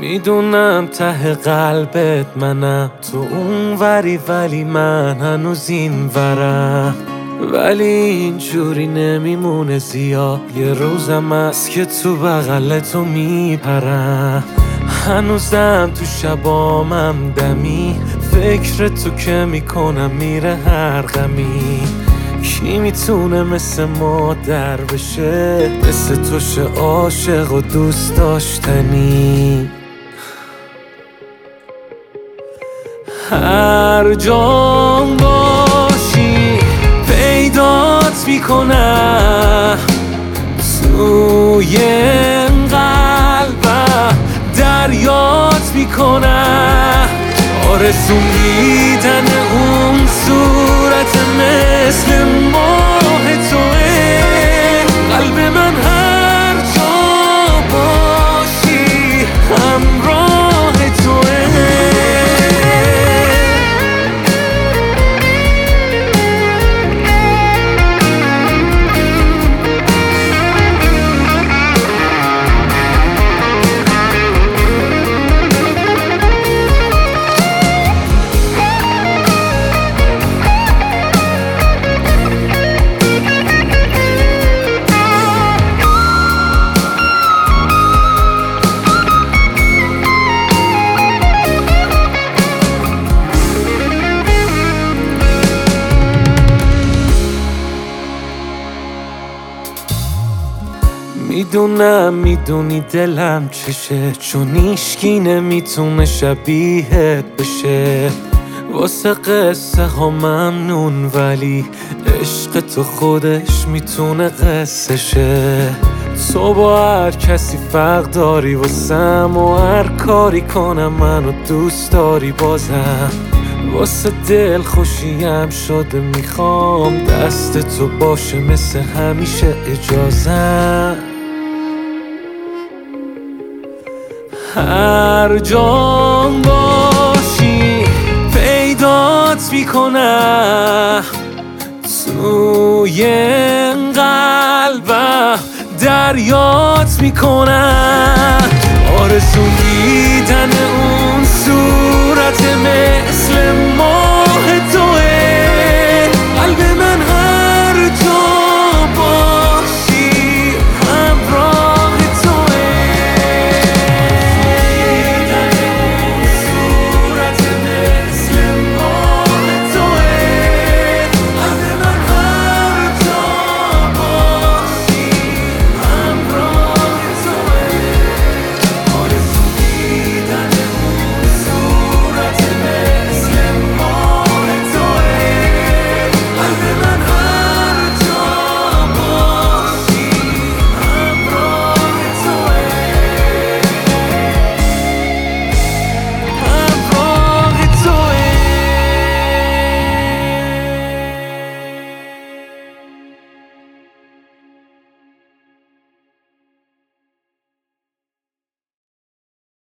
میدونم ته قلبت منم، تو اون وری ولی من هنوز این ورم. ولی اینجوری نمیمونه زیاد، یه روزم هست که تو بغل تو میپرم. هنوزم تو شبامم دمی، فکر تو که میکنم میره هر غمی. کی میتونه مثل مادر بشه، مثل تو شه عاشق و دوست داشتنی. هر جام باشی پیدات میکنم، توی قلبم دریات میکنم. آرزو میدن اون صورت مثل ماه توه، قلب من هر جا باشی همراه توه. میدونم میدونی دلم چشه، چون هیچکی نمیتونه شبیهت بشه. واسه قصه ها ممنون ولی عشق تو خودش میتونه قصه شه. تو با هر کسی فرق داری واسم، و هر کاری کنم منو دوست داری بازم. واسه دل خوشیم شده میخوام دست تو باشه مثل همیشه اجازم. هر جام باشی پیدات میکنم، توی قلبم دریات میکنم. آرزو دیدن اون صورت